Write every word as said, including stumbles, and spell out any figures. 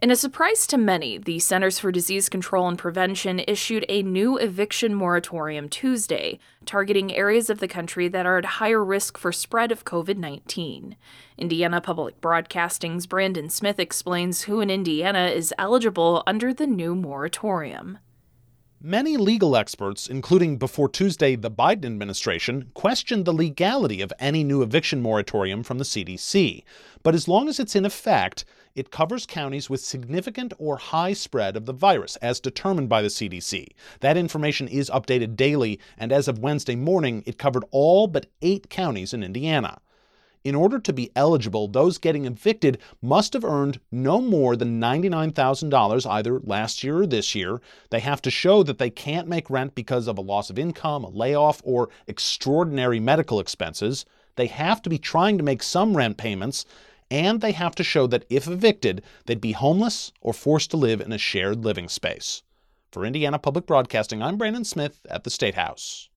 In a surprise to many, the Centers for Disease Control and Prevention issued a new eviction moratorium Tuesday, targeting areas of the country that are at higher risk for spread of covid nineteen. Indiana Public Broadcasting's Brandon Smith explains who in Indiana is eligible under the new moratorium. Many legal experts, including before Tuesday the Biden administration, questioned the legality of any new eviction moratorium from the C D C. But as long as it's in effect, it covers counties with significant or high spread of the virus, as determined by the C D C. That information is updated daily, and as of Wednesday morning, it covered all but eight counties in Indiana. In order to be eligible, those getting evicted must have earned no more than ninety-nine thousand dollars either last year or this year. They have to show that they can't make rent because of a loss of income, a layoff, or extraordinary medical expenses. They have to be trying to make some rent payments, and they have to show that if evicted, they'd be homeless or forced to live in a shared living space. For Indiana Public Broadcasting, I'm Brandon Smith at the State House.